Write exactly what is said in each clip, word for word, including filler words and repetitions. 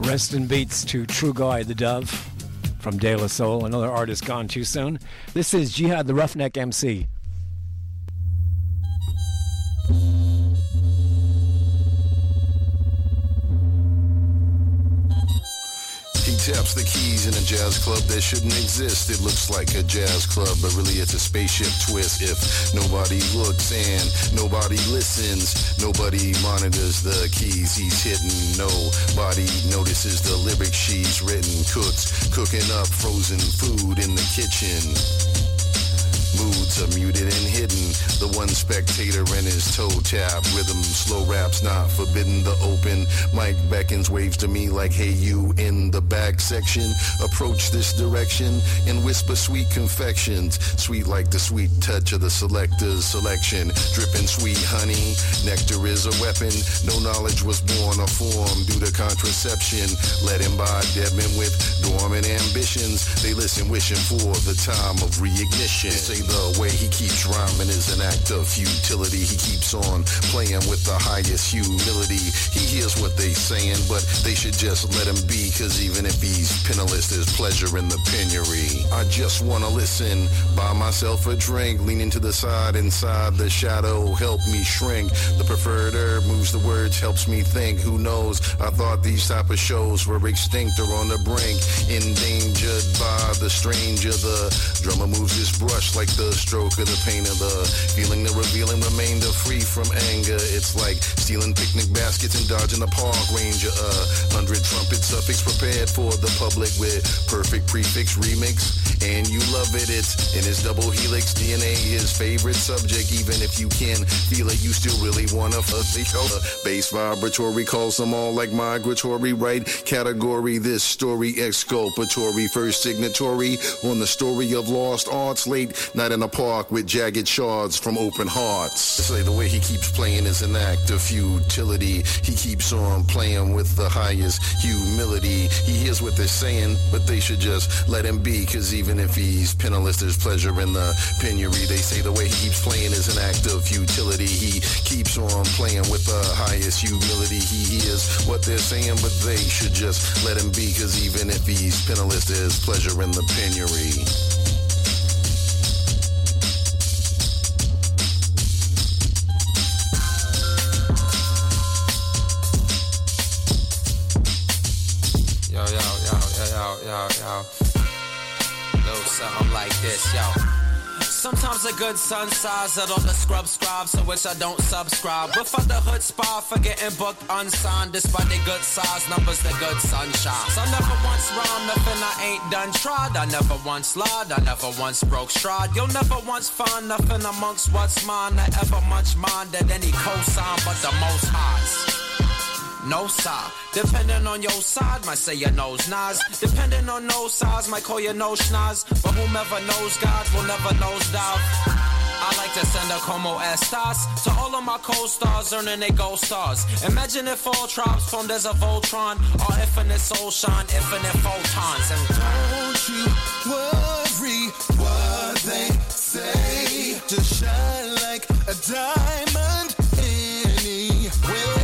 Rest in beats to True Guy the Dove from De La Soul, another artist gone too soon. This is Jihad the Roughneck M C. Taps the keys in a jazz club that shouldn't exist. It looks like a jazz club, but really it's a spaceship twist. If nobody looks and nobody listens, nobody monitors the keys he's hitting, nobody notices the lyrics she's written. Cooks cooking up frozen food in the kitchen. Moods are muted and hidden. The one spectator and his toe tap. Rhythm, slow raps, not forbidden. The open mic beckons, waves to me like, hey, you in the back section. Approach this direction and whisper sweet confections. Sweet like the sweet touch of the selector's selection. Dripping sweet honey, nectar is a weapon. No knowledge was born or formed due to contraception. Led him by dead men with dormant ambitions. They listen wishing for the time of reignition. Say the way he keeps rhyming is an act of futility. He keeps on playing with the highest humility. He hears what they saying, but they should just let him be, cause even if he's penniless, there's pleasure in the penury. I just wanna listen, buy myself a drink, leaning to the side, inside the shadow, help me shrink. The preferred herb moves the words, helps me think. Who knows, I thought these type of shows were extinct or on the brink, endangered by the stranger. The drummer moves his brush like the stroke of the painter. The feeling, the revealing remainder free from anger. It's like stealing picnic baskets and dodging a park ranger. A hundred trumpet suffix prepared for the public with perfect prefix remix. And you love it, it's in his double helix D N A, his favorite subject. Even if you can feel it, you still really wanna fuck the bass vibratory calls them all like migratory, right category. This story exculpatory, first signatory on the story of lost arts. Late night in a park with jagged shards from open hearts. Say the way he keeps playing is an act of futility. He keeps on playing with the highest humility. He hears what they're saying, but they should just let him be, cause even if he's penniless, there's pleasure in the penury. They say the way he keeps playing is an act of futility. He keeps on playing with the highest humility. He hears what they're saying, but they should just let him be, cause even if he's penniless, there's pleasure in the penury. Yo, yo, yo, yo, yo, yo. Little something like this, yo. Sometimes a good sun size that on the scrub scribes, to which I don't subscribe. But for the hood spot, for getting booked unsigned, despite the good size numbers, the good sunshine. So I never once rhymed, nothing I ain't done tried. I never once lied, I never once broke stride. You'll never once find nothing amongst what's mine that ever much minded any cosign but the most highs. No side, depending on your side, might say your nose nice. Depending on no size, might call your nose schnoz. But whomever knows God will never nosedive. I like to send a como estas to all of my co-stars earning their gold stars. Imagine if all tribes formed as a Voltron, or infinite soul shine, infinite photons. And don't you worry what they say, just shine like a diamond anyway.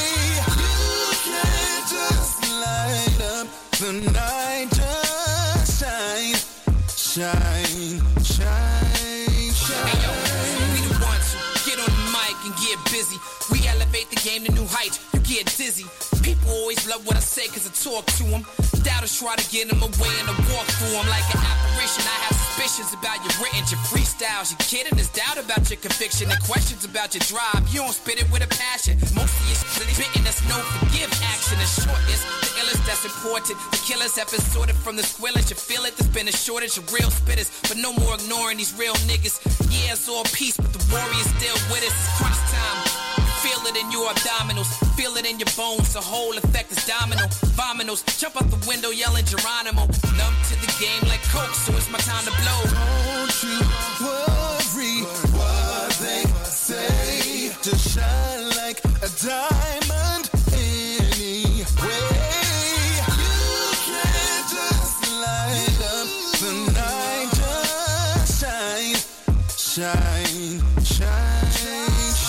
Light up the night, just shine, shine, shine, shine. Hey yo, we the ones who get on the mic and get busy. We elevate the game to new heights, you get dizzy. People always love what I say cause I talk to them. Doubters try to get them away and to walk through them like an apparition. I have suspicions about your written, your freestyles. You kidding? There's doubt about your conviction and questions about your drive. You don't spit it with a passion. Most of your shit is written, that's no forgive action. The shortness, the illest that's important. The killers have been sorted from the squillage. You feel it? There's been a shortage of real spitters, but no more ignoring these real niggas. Yeah, it's all peace, but the warrior's still with us. It's crunch time. Feel it in your abdominals, feel it in your bones. The whole effect is domino. Vominos, jump out the window yelling Geronimo. Numb to the game like Coke, so it's my time to blow. Don't you worry what they say, just shine like a diamond anyway. You can just light up the night, just shine, shine, shine,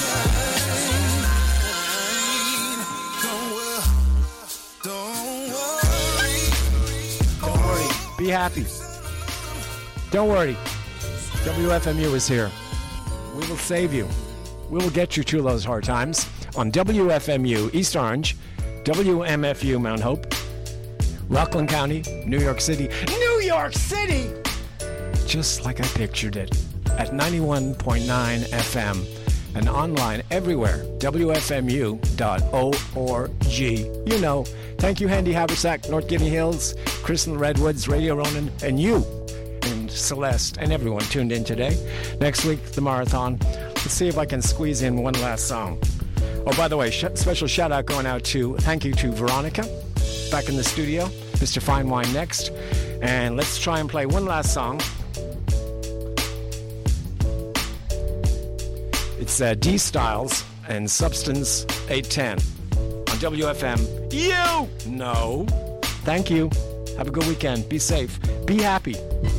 shine. Don't worry, don't worry. Be happy. Don't worry. W F M U is here. We will save you. We will get you through those hard times on W F M U East Orange, W M F U Mount Hope, Rockland County, New York City. New York City! Just like I pictured it. At ninety-one point nine F M and online everywhere, W F M U dot org. You know. Thank you, Handy Haversack, North Guinea Hills, Crystal Redwoods, Radio Ronan, and you, and Celeste, and everyone tuned in today. Next week, the marathon. Let's see if I can squeeze in one last song. Oh, by the way, sh- special shout out going out to, thank you to Veronica, back in the studio, Mister Fine Wine next. And let's try and play one last song. It's uh, D Styles and Substance eight ten on W F M. You know. Thank you. Have a good weekend. Be safe. Be happy.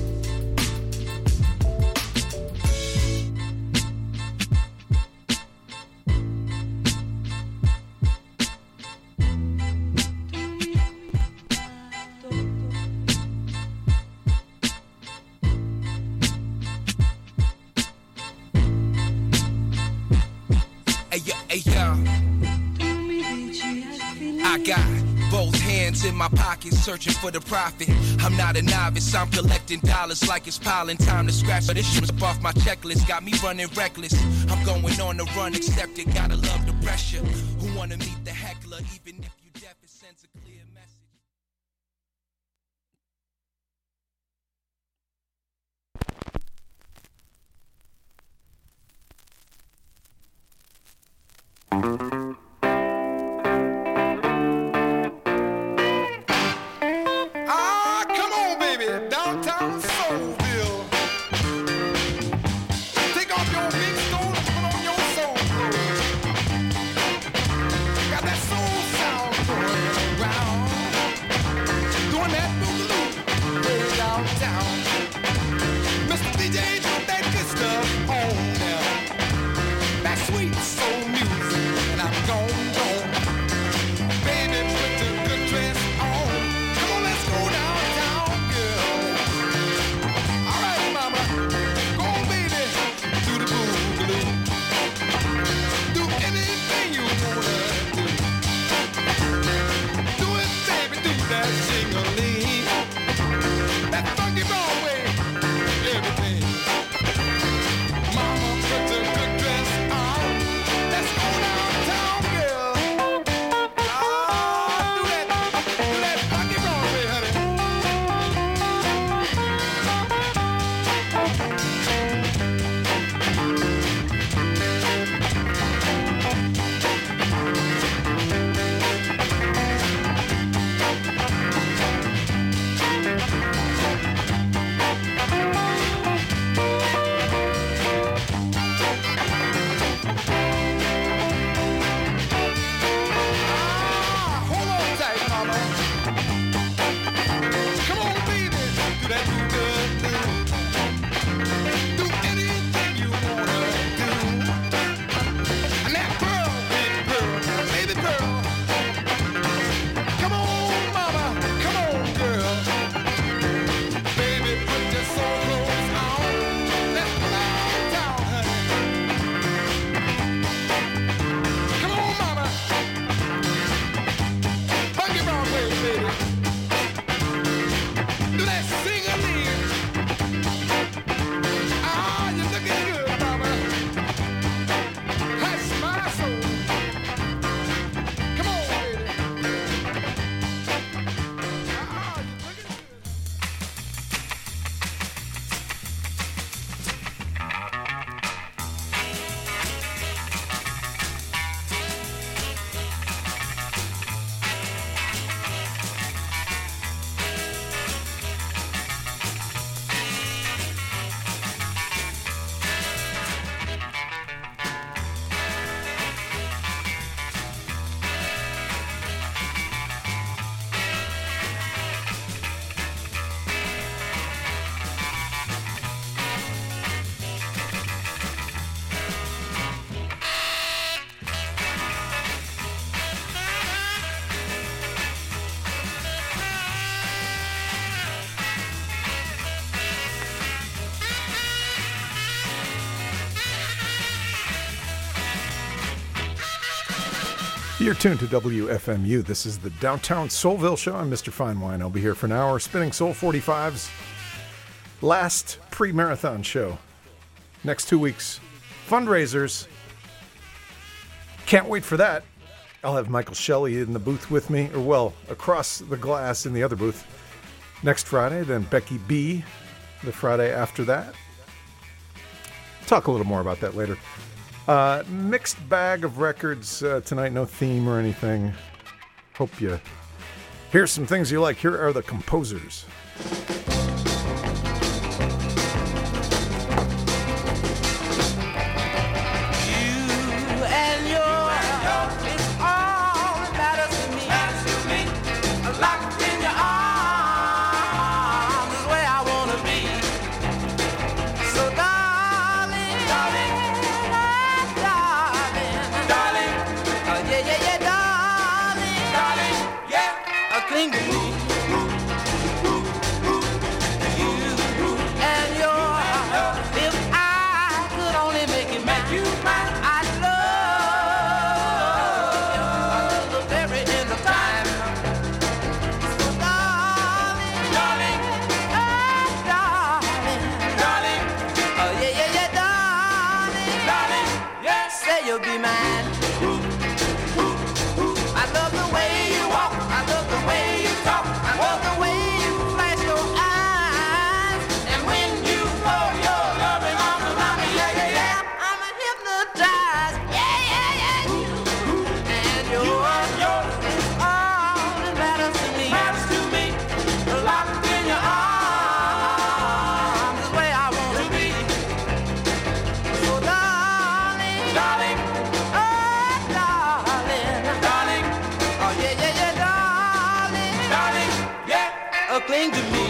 In my pockets, searching for the profit. I'm not a novice, I'm collecting dollars like it's piling. Time to scratch, but this shit up off my checklist. Got me running reckless. I'm going on the run, accept it. Gotta love the pressure. Who wanna meet the heckler, even if you deaf, it sends a clear message. Do that sing-a-ling. You're tuned to W F M U. This is the Downtown Soulville Show. I'm Mister Fine Wine. I'll be here for an hour spinning Soul forty-fives. Last pre-marathon show. Next two weeks, fundraisers. Can't wait for that. I'll have Michael Shelley in the booth with me, or well, across the glass in the other booth. Next Friday, then Becky B. the Friday after that. Talk a little more about that later. Uh, mixed bag of records uh, tonight, no theme or anything. Hope you hear some things you like. Here are the composers. Cling to me.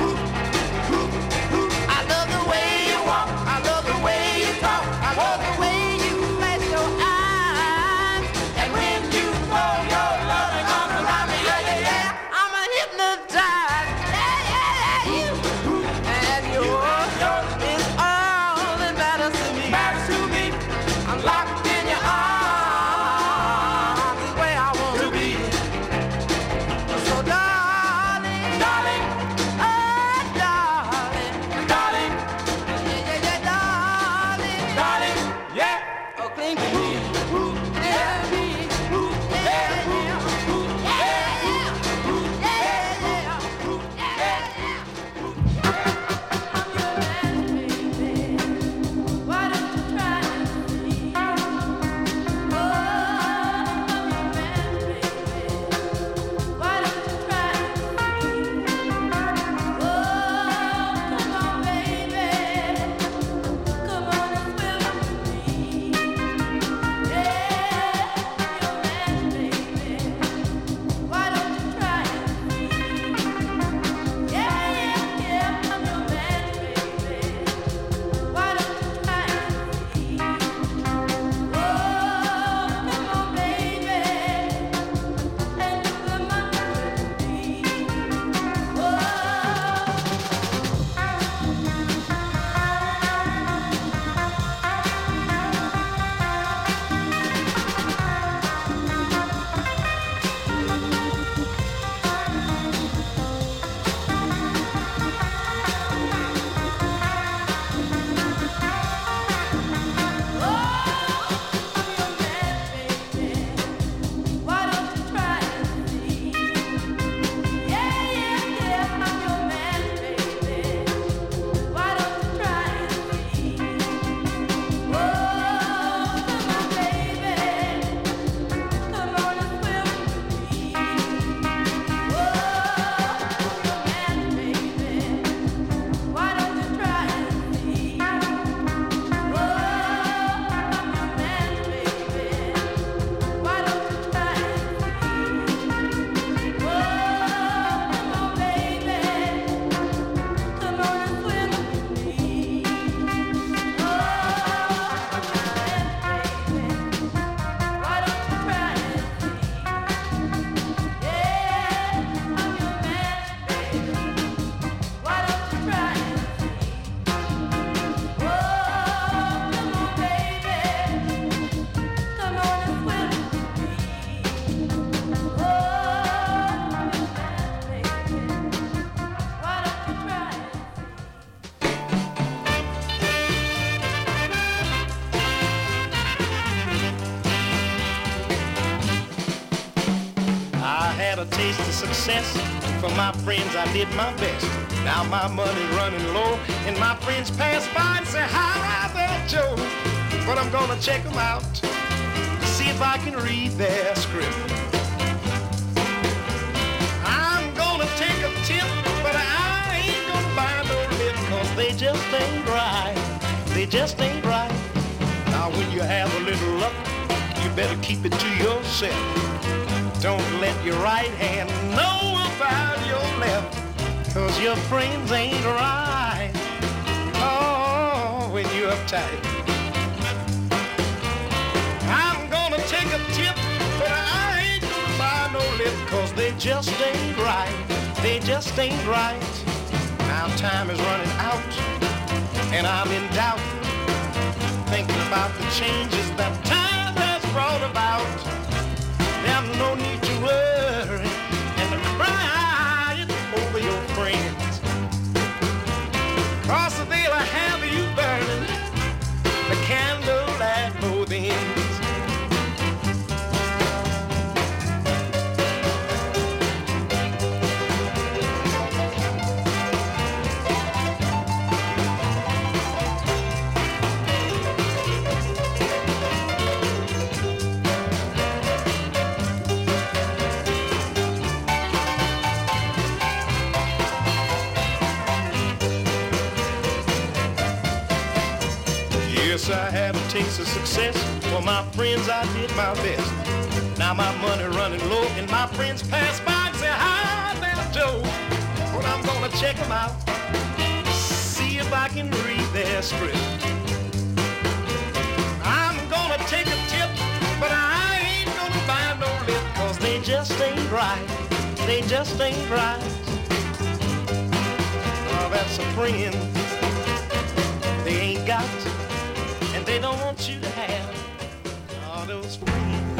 I love the way you walk. I love the way you talk. I love the way you flash your eyes. And when you throw your loving arms around me, yeah, yeah, yeah, I'm a hypnotized. Yeah, yeah, yeah, you. And yours, yours is all that matters to me. Matters to me. I'm locked in your arms. This way I want to be. So darling. Darling, oh. taste of success. For my friends, I did my best. Now my money's running low, and my friends pass by and say, hi there, Joe. But I'm gonna check them out, see if I can read their script. I'm gonna take a tip, but I ain't gonna buy no lip, cause they just ain't right. They just ain't right. Now when you have a little luck, you better keep it to yourself. Don't let your right hand know about your left, cause your friends ain't right. Oh, when you're uptight. I'm gonna take a tip, but I ain't gonna buy no lip, cause they just ain't right. They just ain't right. Now time is running out, and I'm in doubt, thinking about the changes that time has brought about. There's no need to worry and cry over your friends, cause they'll have you burning the candle at both ends. Yes, I had a taste of success. For my friends, I did my best. Now my money running low, and my friends pass by and say, hi there, Joe. But I'm gonna check them out, see if I can read their script. I'm gonna take a tip, but I ain't gonna buy no lip, cause they just ain't right. They just ain't right. Oh, that's a friend they ain't got, and they don't want you to have all those friends.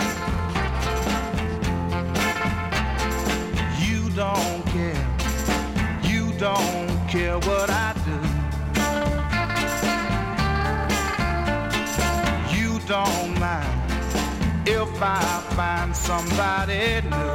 You don't care, you don't care what I do. You don't mind if I find somebody new.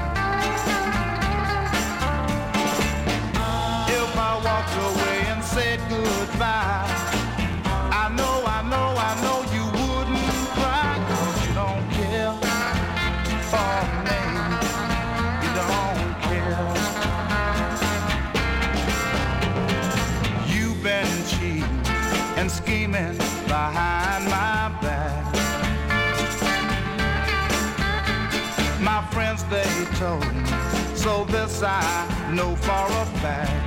If I walked away and said goodbye, I know, I know, I know you wouldn't cry, cause you don't care for me. You don't care. You've been cheating and scheming behind my back. My friends, they told me, so this I know for a fact.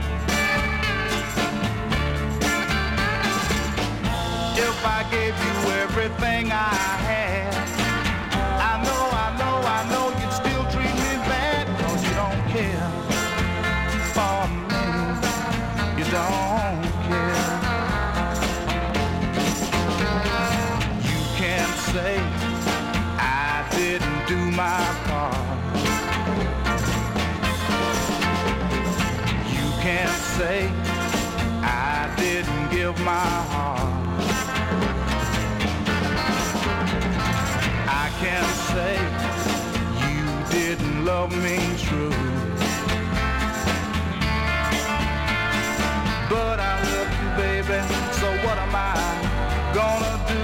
If I gave you everything I had, I know, I know, I know you'd still treat me bad, cause you don't care for me. You don't care. You can't say I didn't do my part. You can't say I didn't give my heart. I can't say you didn't love me true, but I love you, baby, so what am I gonna do?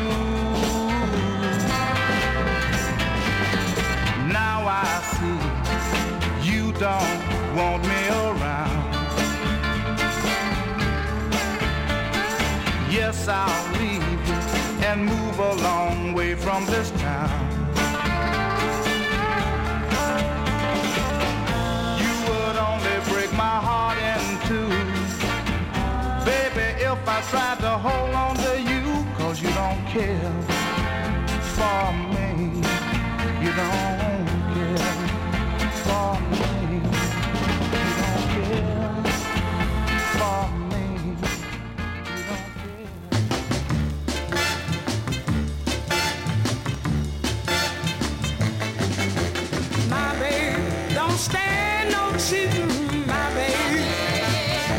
Now I see you don't want me around. Yes, I'll leave you and move a long way from this town. You would only break my heart in two, baby, if I tried to hold on to you, cause you don't care for me. You don't care for me. You don't care for me. Don't stand no cheating, my babe.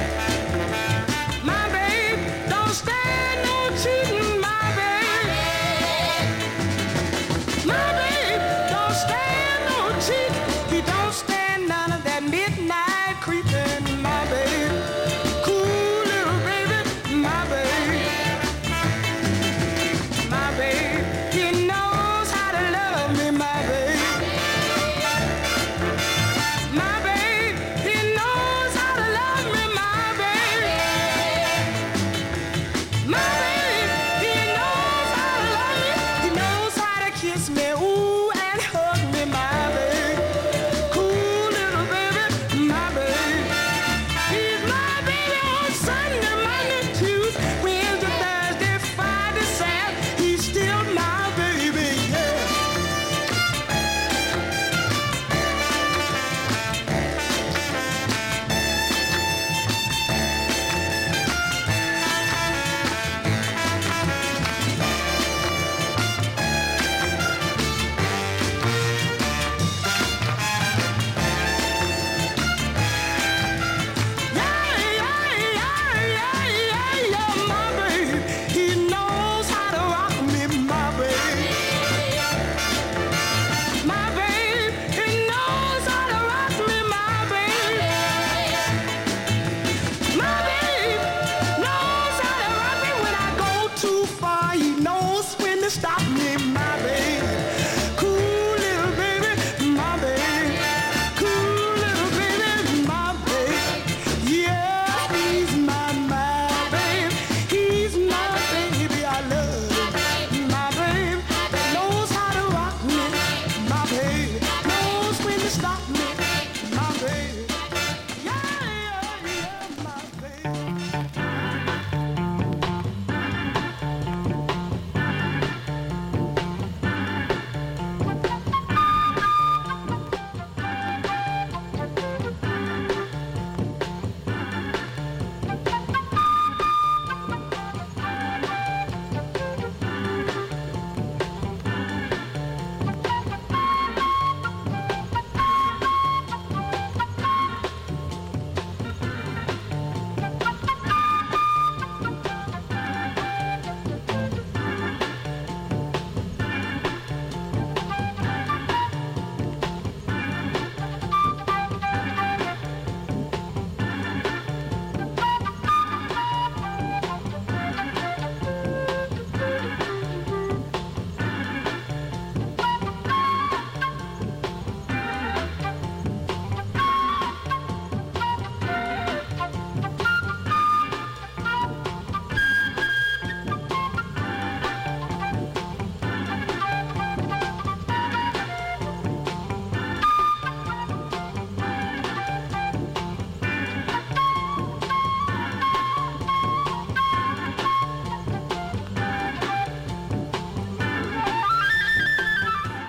My babe, don't stand no cheating, my babe.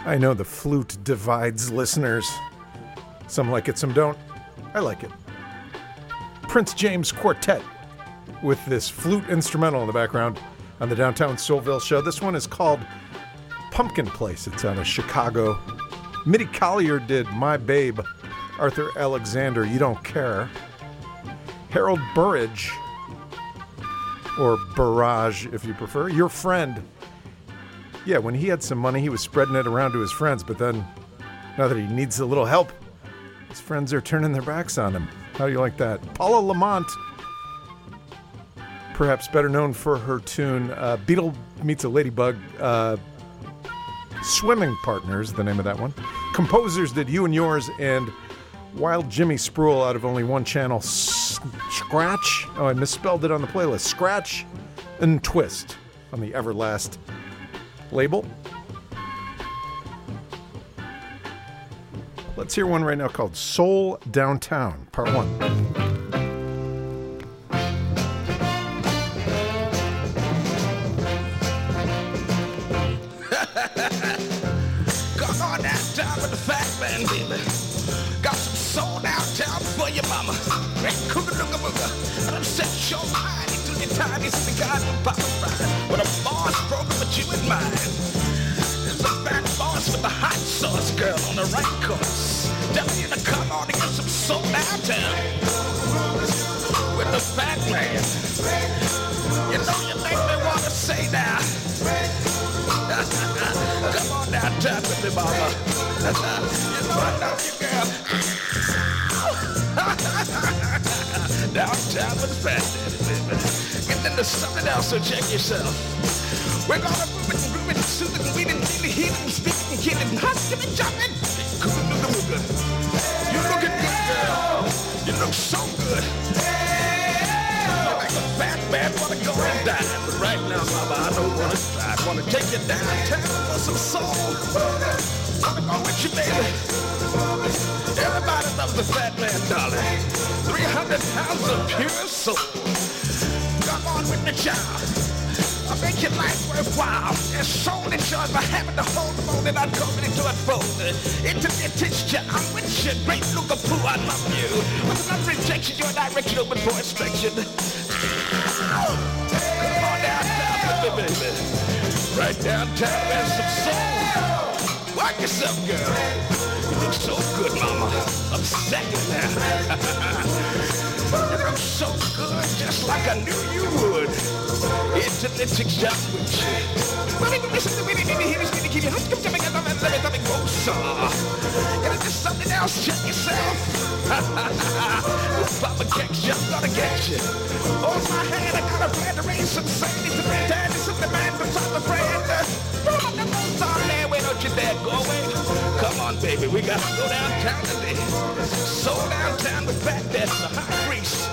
I know the flute divides listeners. Some like it, some don't. I like it. Prince James Quartet with this flute instrumental in the background on the Downtown Soulville show. This one is called Pumpkin Place. It's out of Chicago. Mitty Collier did My Babe. Arthur Alexander, You Don't Care. Harold Burridge, or Barrage if you prefer, Your Friend. Yeah, when he had some money, he was spreading it around to his friends, but then now that he needs a little help, his friends are turning their backs on him. How do you like that? Paula Lamont, perhaps better known for her tune uh, Beetle Meets a Ladybug. Uh, Swimming Partners, the name of that one. Composers did You and Yours and Wild Jimmy Spruill out of only one channel. S- Scratch. Oh, I misspelled it on the playlist. Scratch and Twist on the Everlast label. Let's hear one right now called Soul Downtown, Part one. Come on downtown with the fat man, baby. Got some soul downtown for your mama. Ain't cooga-looga-booga. And I'm set your mind into your time. It's the kind of pop ride. With a boss program with you in mind. There's a fat boss with the hot sauce girl on the right course. Telling you to come on and get some soul downtown. With the fat man. You know you make me want to say now. Come on downtown with me, mama. You know I love you, girl. Downtown with the fat daddy, baby. Get into something else, so check yourself. We're gonna move it and groove it and soothe it and weed it and really heat it and speak it and get it and hustle it and jump it. You looking good, girl. You look so good. You make a fat man wanna go and dine. But right now, mama, I don't wanna try. I wanna take you downtown for some soul. Wanna go with you, baby. Everybody loves the fat man, darling. three hundred pounds of pure soul. Come on with me, child. I'll make your life worthwhile. There's soul enjoyed by having to hold the moment I'd go into it fold. Into the texture, I'm with you. Great look of poo, I love you. With another injection, your direction open for inspection. Ow! Come on downtown with me, baby. Right downtown, there's some soul. Watch yourself, girl. You look so good, mama. I'm second now. You look so good, just like I knew you would. Into the texture with you. It's just something else, check yourself. Papa Kex, I'm gonna get you. Hold my hand, I got a plan to raise some sanity to pretend it's the man from top of friend. Roll up the most on there, wait, don't you dare go away. Come on, baby, we gotta go downtown today. So downtown with fat death and the high grease.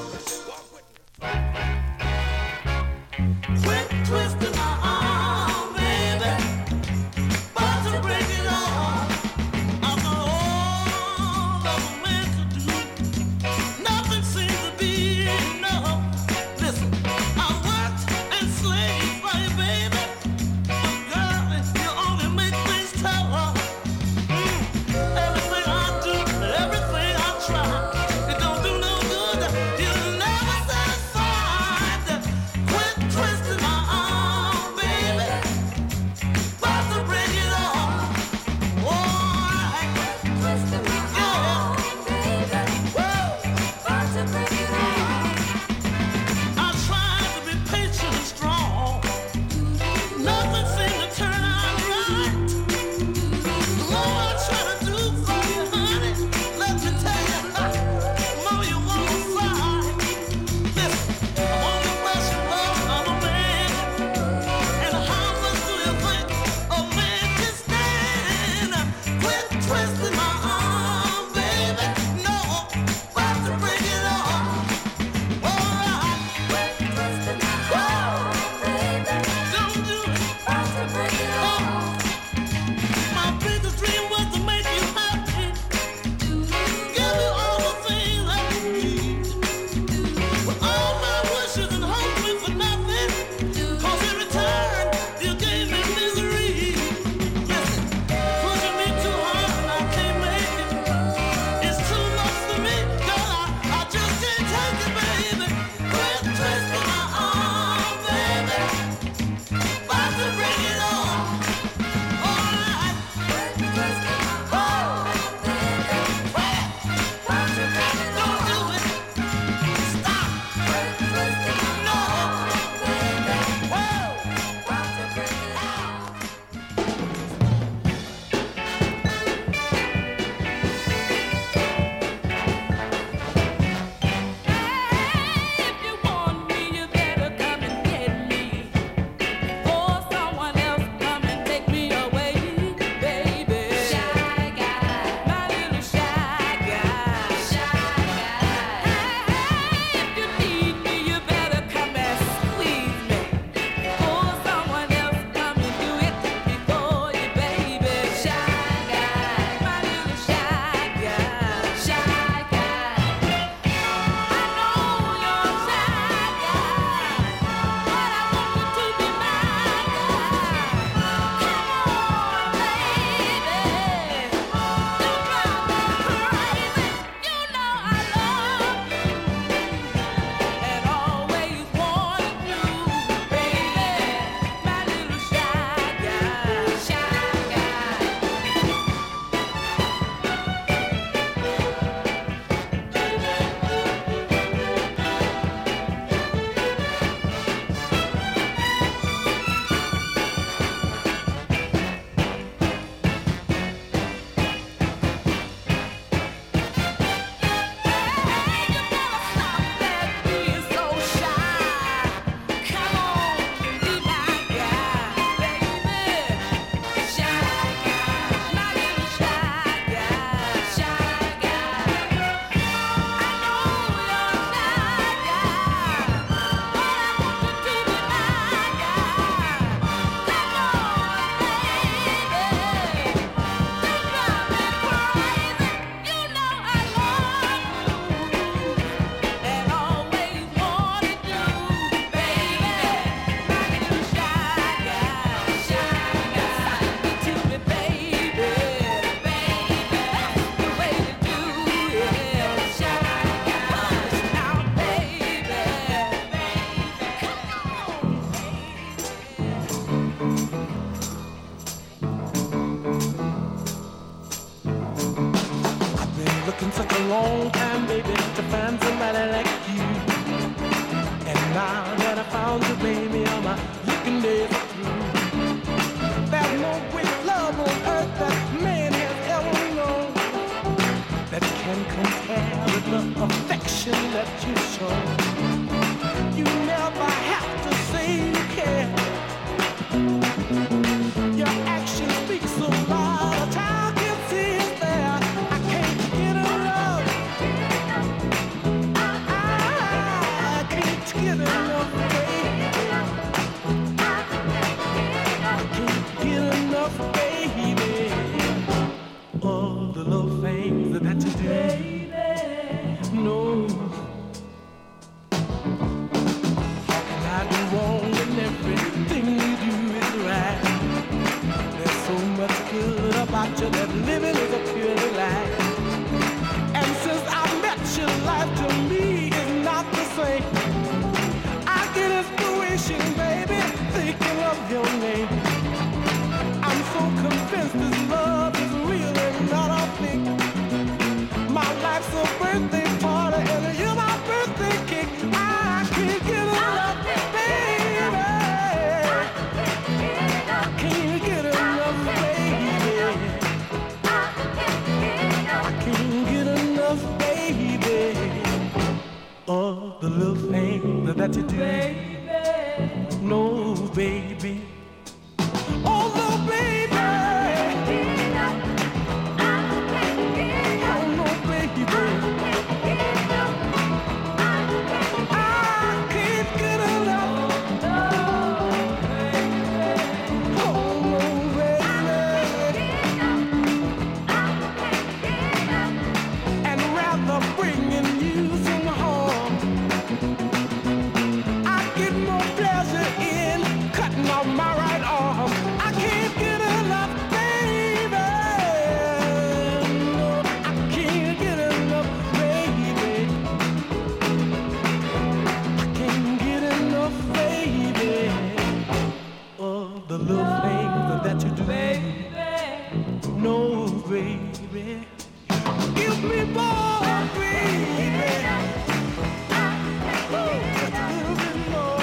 Quit twisting my arm, baby. About to break it off. I've got all of a man to do. Nothing seems to be enough. Listen, I worked and slaved for you, baby. But girl, you only make things tough. Mm. Everything I do, everything I try, it don't do no good. found you, baby, all my looking days are through. There's no great love on earth that man has ever known that can compare with the affection that you show. You never have to say you care. Your action speaks so loud, a child can see it there. I can't get enough. I can't get enough, baby. I can't get enough, baby. All the little things that you do. No. How can I do wrong when everything you do is right? There's so much good about you that living is a pure life. And since I met you, life to me is not the same. I get inspiration, baby, thinking of your name. I'm so convinced this love is real and not a fake. My life's a birthday party and you're my birthday cake. I can't get enough, baby. Can't get enough, baby. I can't get enough, baby. All the little things that you do, no, baby. Oh, no, baby. Oh, no, baby. I can't get enough. Oh, no, baby. And rather bringing you some harm, I get more pleasure in cutting off my right arm. I can't get enough, baby. No, I can't get enough, baby. I can't get enough, baby. Oh, the little things that you do, baby. No, baby. Give me more, baby. Oh, just a little bit more.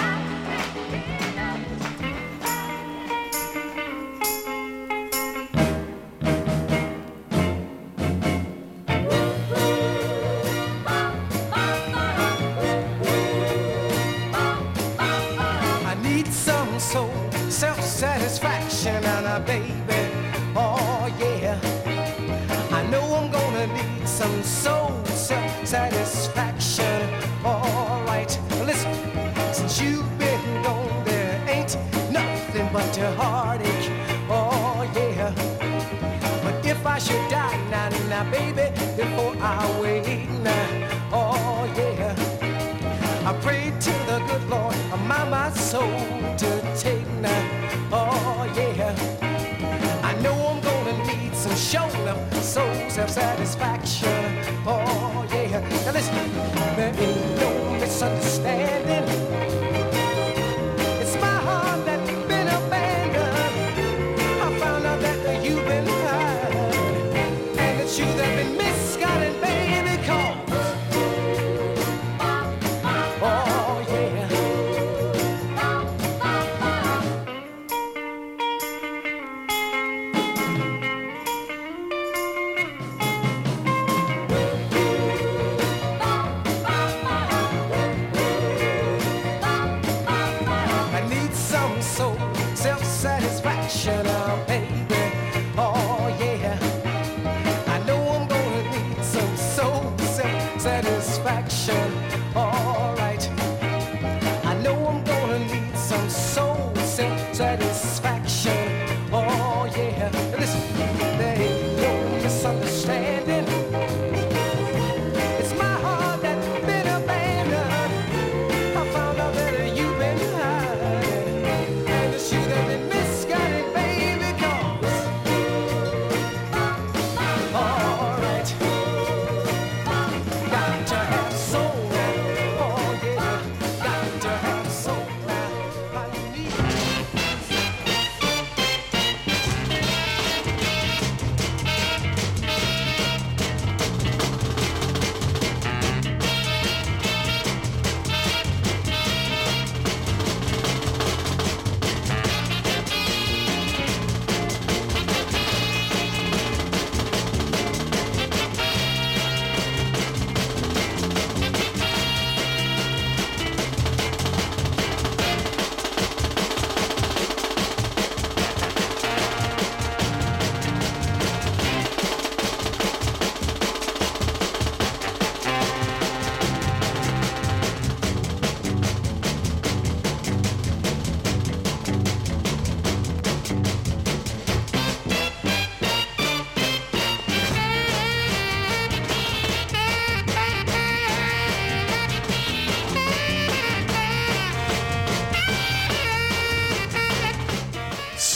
I need some soul, self-satisfaction, and a baby, oh yeah. I know I'm gonna need some soul, self-satisfaction, all right. Listen, since you've been gone, there ain't nothing but a heartache, oh yeah. But if I should die now, now, baby, before I wait now, oh yeah. I pray to the good Lord, mind my soul to take now, oh yeah. I know I'm gonna need some shoulder, soul self-satisfaction, oh yeah. Now listen, there ain't no misunderstanding. It's my heart that's been abandoned. I found out that you've been hurt, and that you've been misguided, baby, cause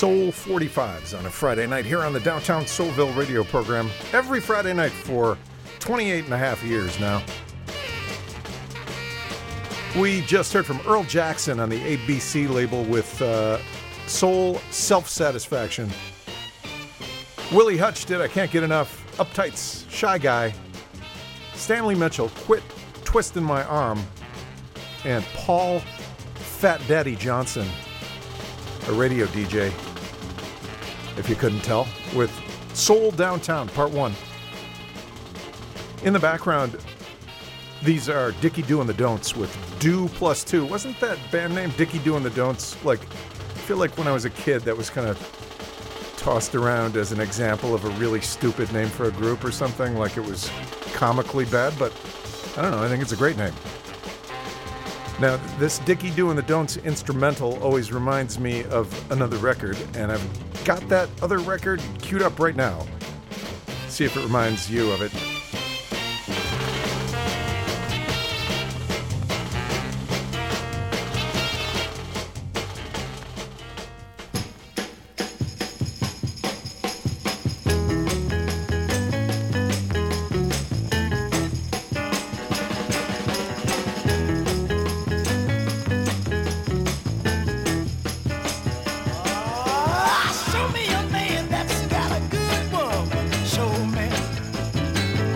Soul forty-fives on a Friday night here on the Downtown Soulville radio program. Every Friday night for twenty-eight and a half years now. We just heard from Earl Jackson on the A B C label with uh, Soul Self-Satisfaction. Willie Hutch did I Can't Get Enough. Uptight's Shy Guy. Stanley Mitchell, Quit Twisting My Arm. And Paul Fat Daddy Johnson, a radio D J, if you couldn't tell, with Soul Downtown, Part one. In the background, these are Dickie Doing the Don'ts with Do Plus Two. Wasn't that band name, Dickie Doing the Don'ts? Like, I feel like when I was a kid, that was kind of tossed around as an example of a really stupid name for a group or something, like it was comically bad, but I don't know, I think it's a great name. Now, this Dickie Doing the Don'ts instrumental always reminds me of another record, and I've got that other record queued up right now. See if it reminds you of it. Show me a man that's got a good woman. Show me.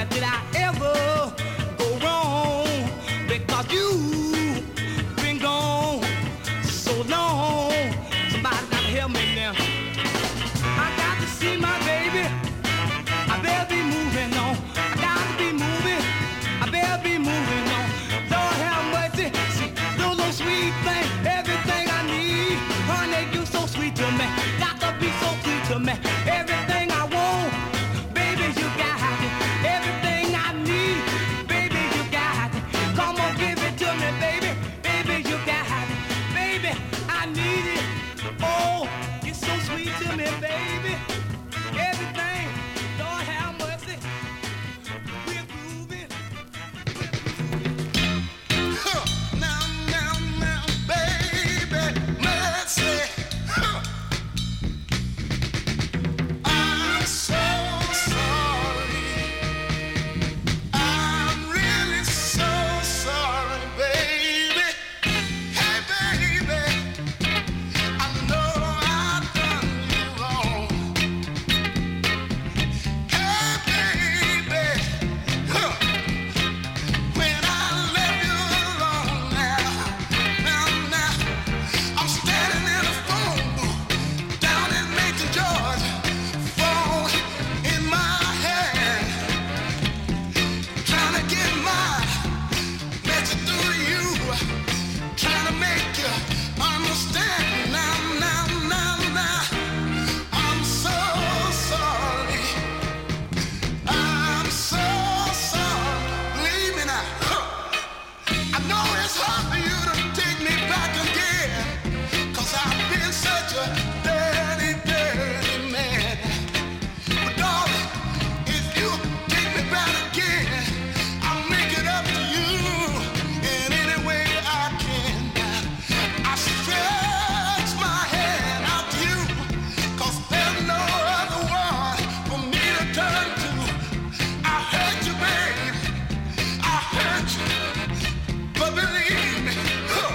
where did I ever go wrong? Because you been gone so long. Somebody gotta help me now. I got to see my baby. I better be moving on. I gotta be moving. I better be moving on. Lord have mercy. See, those little sweet things, everything I need. Honey, you so sweet to me. Got to be so sweet to me. Everything I want, baby, you got it. Everything I need, baby, you got it. Come on, give it to me, baby. Baby, you got it. Baby, I need it. Oh, you're so sweet to me, baby. Everything, Lord have mercy. We're grooving. Huh. Now, now, now, baby, mercy. Huh. I'm so sorry. I'm really so sorry, baby. Hey, baby, I know I've done you wrong. Hey, baby, huh. When I left you alone now, now, now, I'm standing in a phone booth down in Macon, Georgia, phone in my hand, trying to get my message through to you, trying to make you understand. Now, now, now, now, I'm so sorry. I'm so sorry. Believe me now. Huh. I know it's hard for you to take me back again, 'cause I've been such a dirty, dirty man. But darling, if you take me back again, I'll make it up to you in any way I can. I stretch my hand out to you, 'cause there's no other one for me to turn to. I hurt you, babe. I hurt you. But believe me, huh,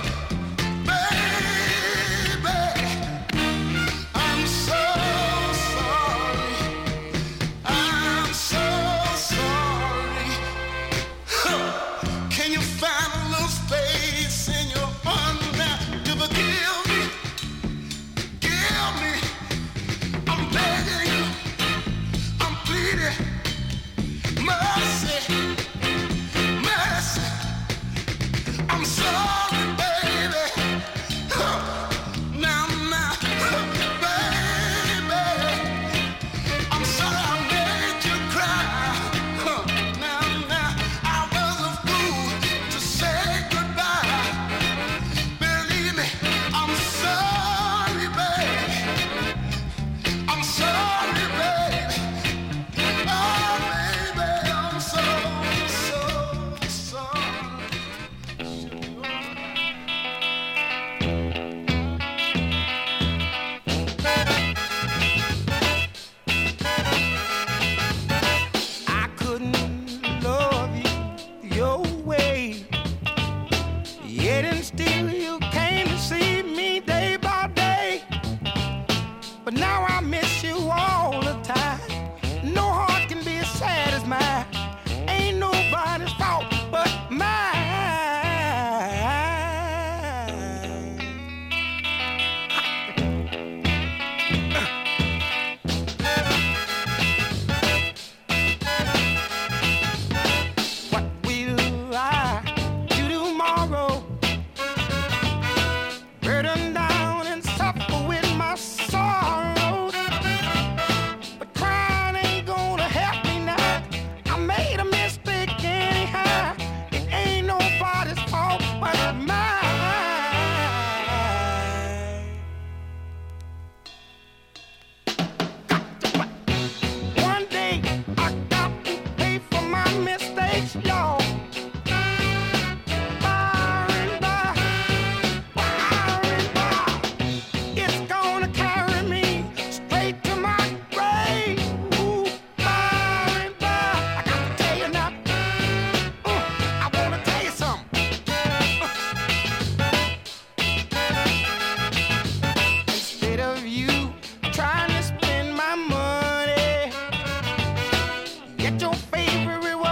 baby, I'm so sorry. I'm so sorry. Huh. Can you find a little space in your heart now to forgive me? Give me. I'm begging you. I'm pleading. Mercy. Mercy. I'm sorry, baby. Huh. Now, now, huh, baby. I'm sorry I made you cry. Huh. Now, now, I was a fool to say goodbye. Believe me, I'm sorry, baby. I'm sorry, baby. Oh, baby, I'm so, so sorry. I couldn't love you your way. Yet and still you came to see me day by day. But now I miss you all the time. No heart can be as sad as mine. Ain't nobody's fault but mine. What will I do tomorrow? Burden down and suffer with my sorrows. But crying ain't gonna help me now. I made a mistake anyhow. It ain't nobody's fault but mine. One day I got to pay for my mistakes, y'all. By and by, by and by, it's gonna carry me straight to my grave. Ooh, by and by, I got to tell you now. Uh, I wanna tell you something. Instead of you trying to spend my money, get your favorite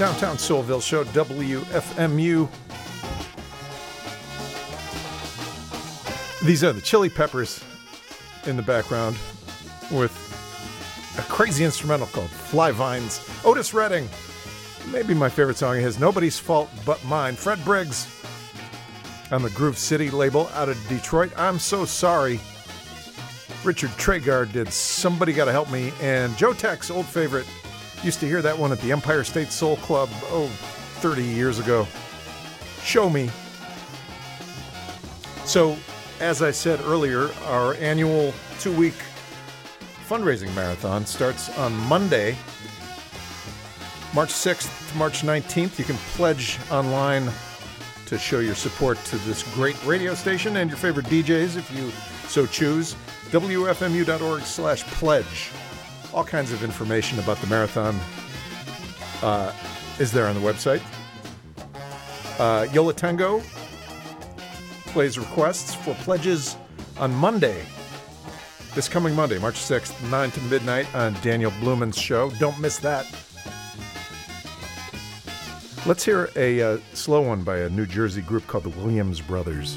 Downtown Soulville Show, W F M U. These are the Chili Peppers in the background with a crazy instrumental called Fly Vines. Otis Redding, maybe my favorite song of his, Nobody's Fault But Mine. Fred Briggs on the Groove City label out of Detroit, I'm So Sorry. Richard Tragard did Somebody Gotta Help Me, and Joe Tex, old favorite, used to hear that one at the Empire State Soul Club, oh, thirty years ago. Show Me. So, as I said earlier, our annual two-week fundraising marathon starts on Monday, March sixth to March nineteenth. You can pledge online to show your support to this great radio station and your favorite D Js if you so choose. W F M U dot org slash pledge. All kinds of information about the marathon uh, is there on the website. Uh, Yola Tango plays requests for pledges on Monday, this coming Monday, March sixth, nine to midnight on Daniel Blumen's show. Don't miss that. Let's hear a uh, slow one by a New Jersey group called the Williams Brothers.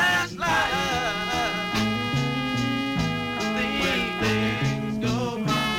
Things go wrong.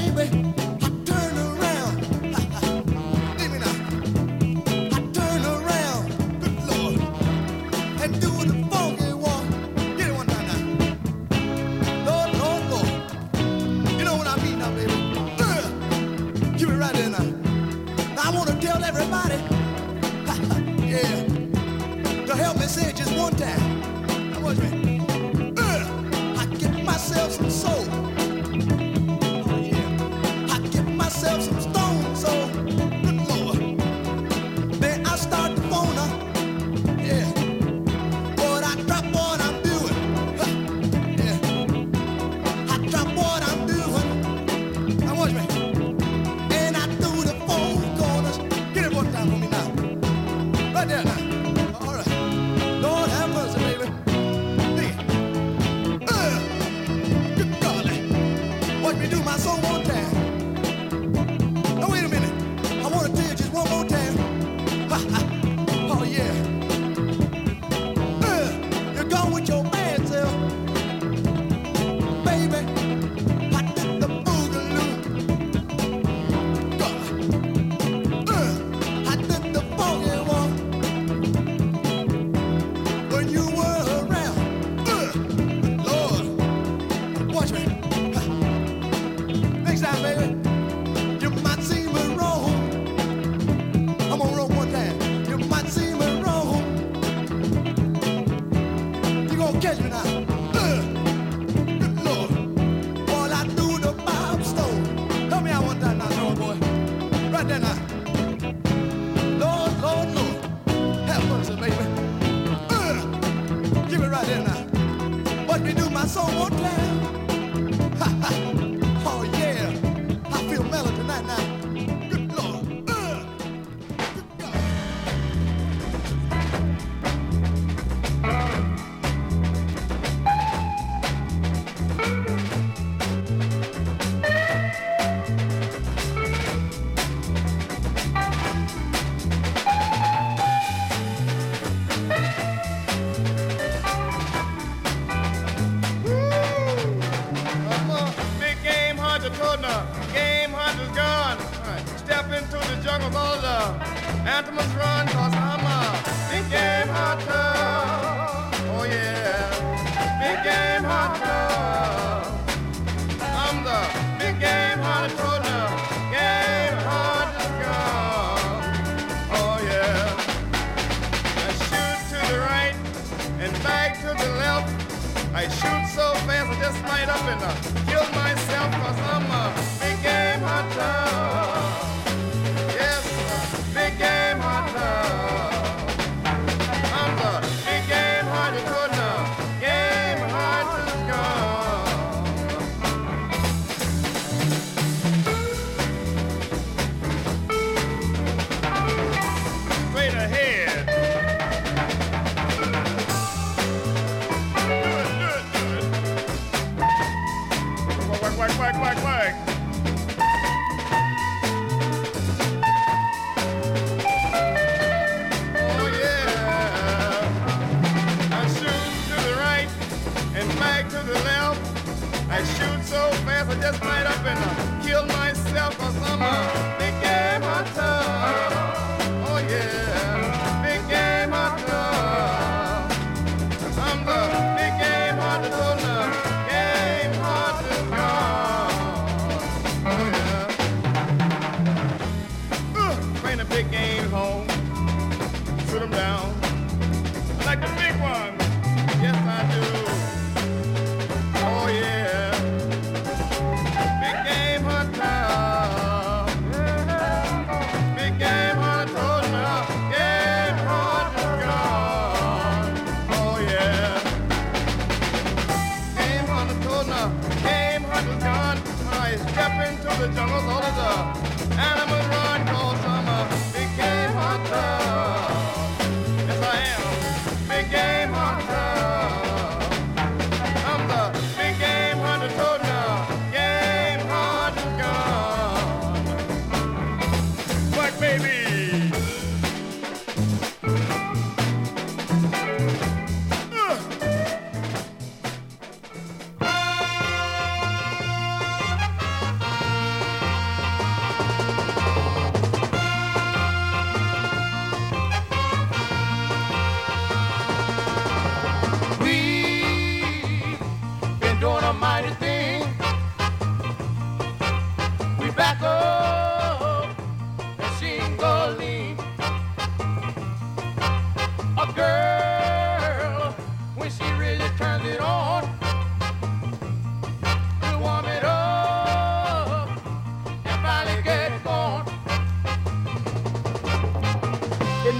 Yes, big game hunter.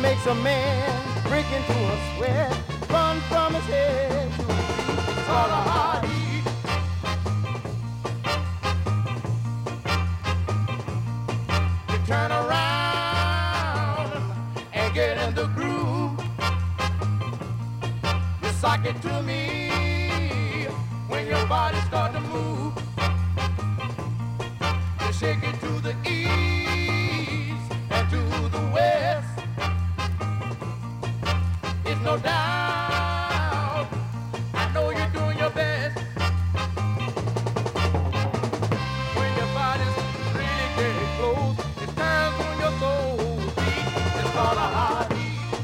makes a man break into a sweat, run from his head to his feet. It's all a hard heat. You turn around and get in the groove. You sock it to me when your body starts to move. You shake it to the east and to the west. It's no doubt, I know you're doing your best. When your body's really getting close, it turns on your soul beat. It's all a heartbeat.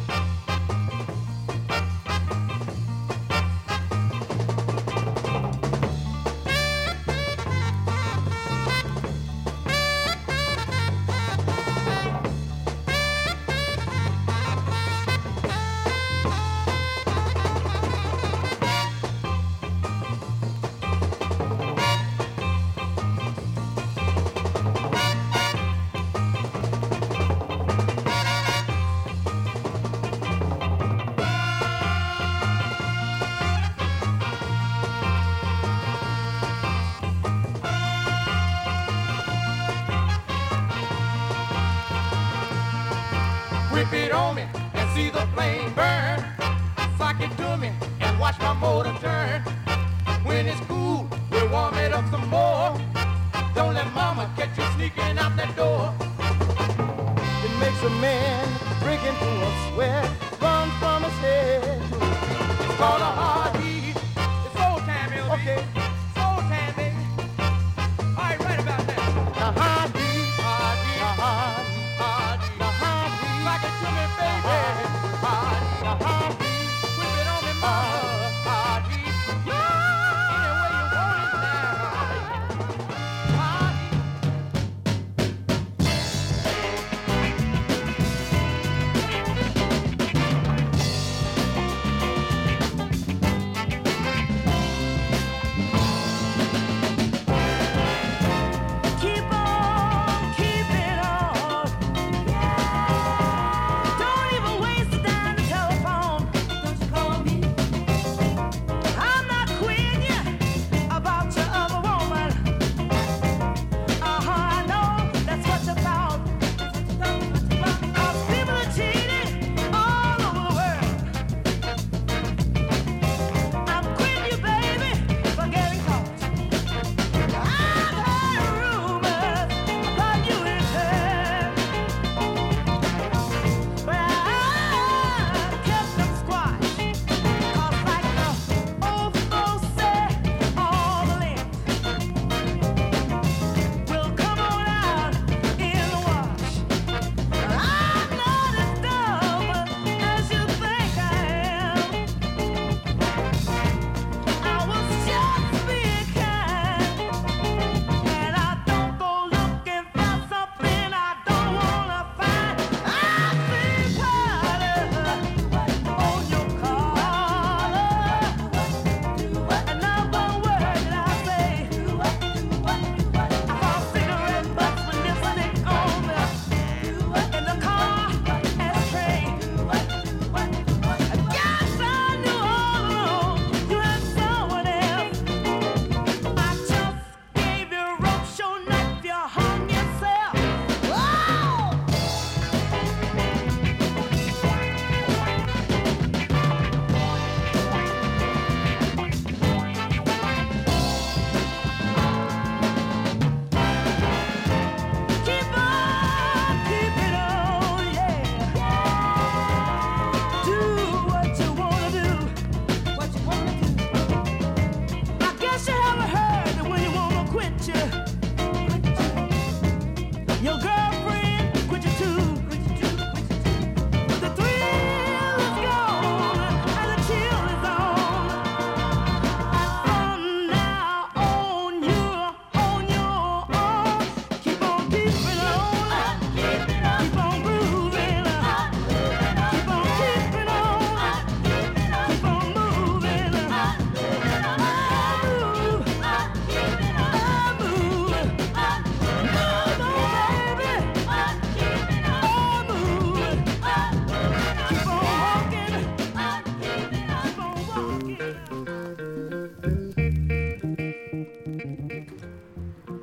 Whip it on me and see the flame burn. Sock it to me and watch my motor turn. When it's cool, we'll warm it up some more. Don't let mama catch you sneaking out that door. It makes a man break into a sweat, run from his head to his feet. It's called a hard heat. It's soul time, L B. Okay. Soul time, baby. All right, right about that. The hard heat, hard heat, the hard heat, hard heat, the hard heat. Like it to me, baby. Hard heat, the hard heat. Whip it on me, mama. Hard heat. Yeah. Any way you want it now. Hard heat.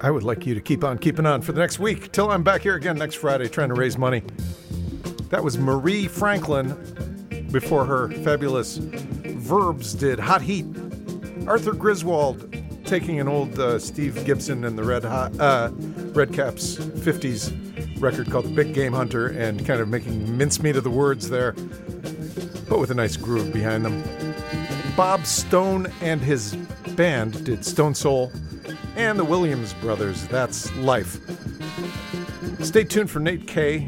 I would like you to keep on keeping on for the next week till I'm back here again next Friday trying to raise money. That was Marie Franklin before her fabulous Verbs did Hot Heat. Arthur Griswold taking an old uh, Steve Gibson and the Red Hot, uh, Red Caps fifties record called The Big Game Hunter and kind of making mincemeat of the words there, but with a nice groove behind them. Bob Stone and his band did Stone Soul, and the Williams Brothers, That's Life. Stay tuned for Nate K.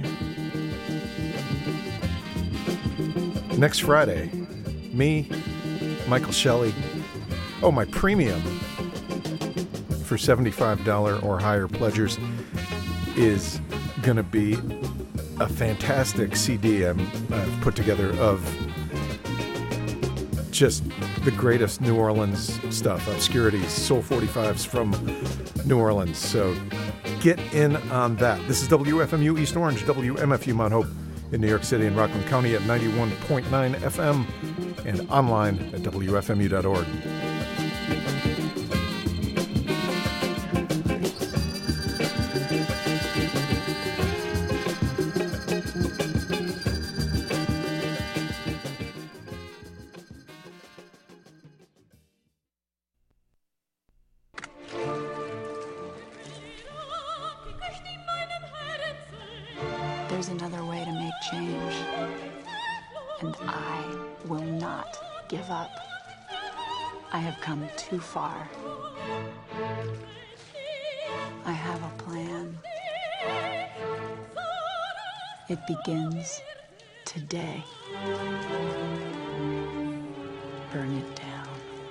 Next Friday, me, Michael Shelley. Oh, my premium for seventy-five dollars or higher pledgers is going to be a fantastic C D I'm, I've put together of just the greatest New Orleans stuff, obscurities, Soul forty-fives from New Orleans. So get in on that. This is W F M U East Orange, W M F U Mount Hope in New York City and Rockland County at ninety-one point nine F M and online at W F M U dot org. There's another way to make change, and I will not give up. I have come too far. I have a plan. It begins today. Burn it down.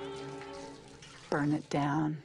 Burn it down.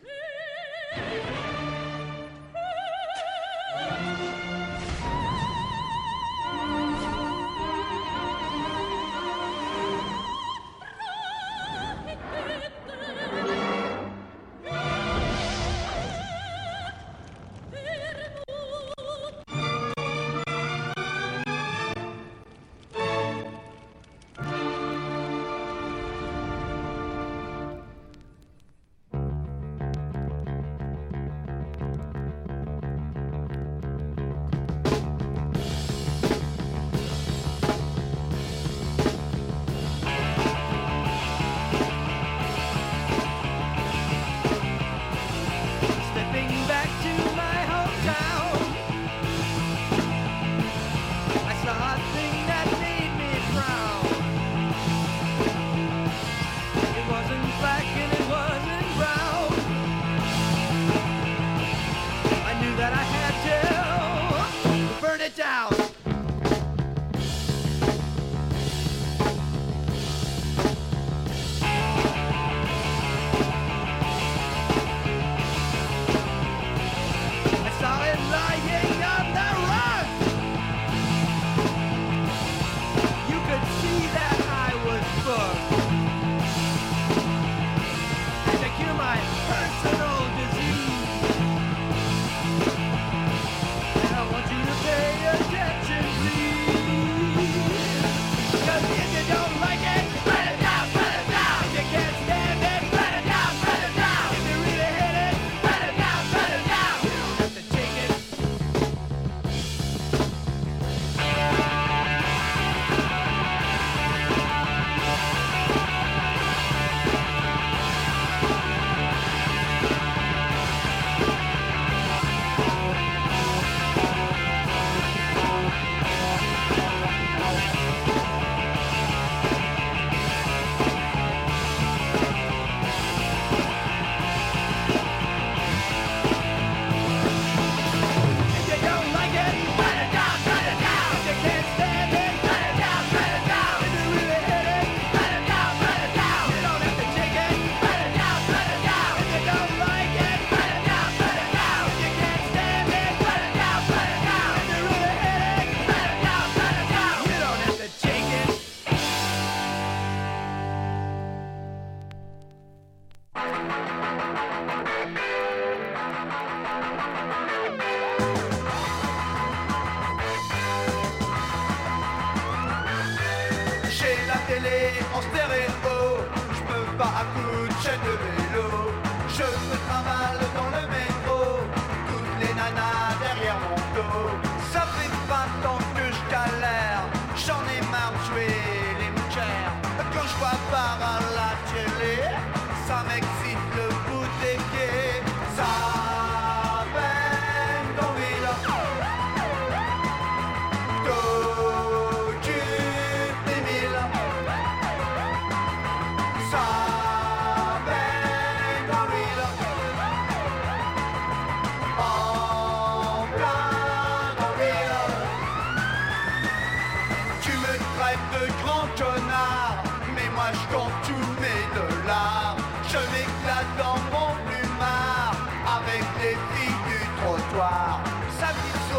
pas à coups de chaîne de vélo. Je me trimballe dans le métro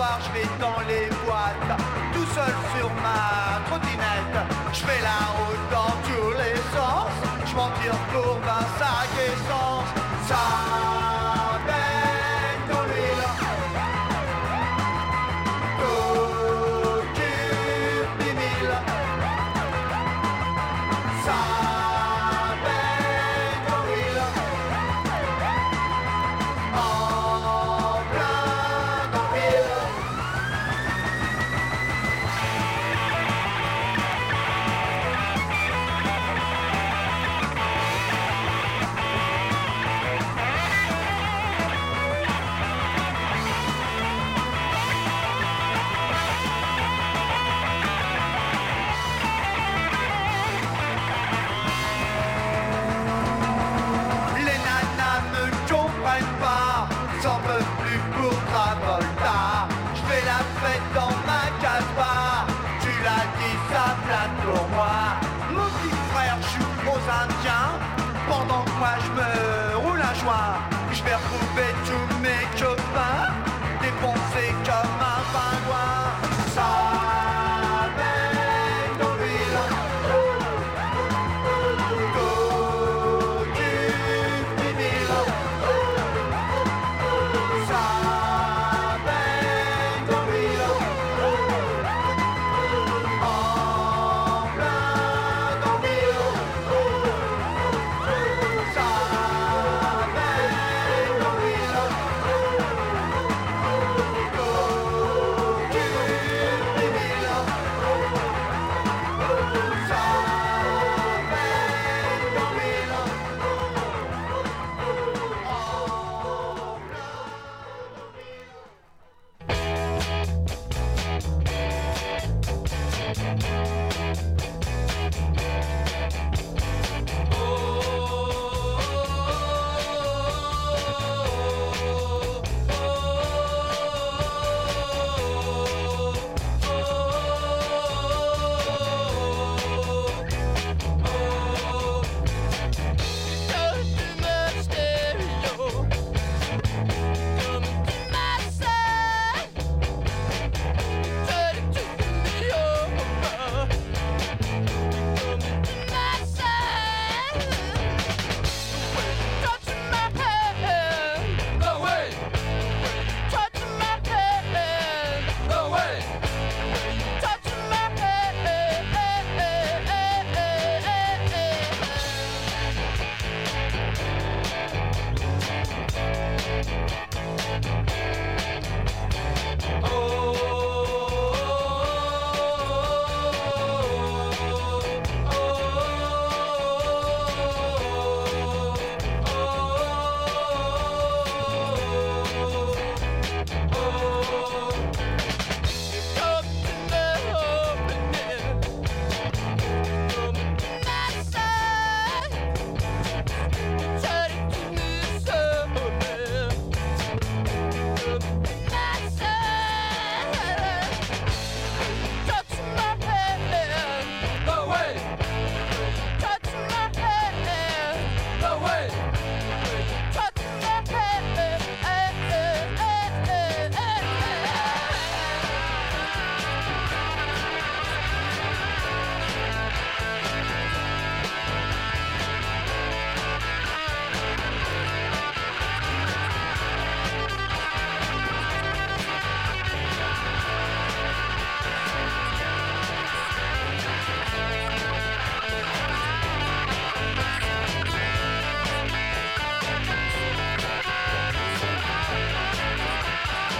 soir je vais dans les boîtes, tout seul sur ma trottinette. Je fais la route dans tous les sens, je m'en tire pour vingt-cinq essence. Ça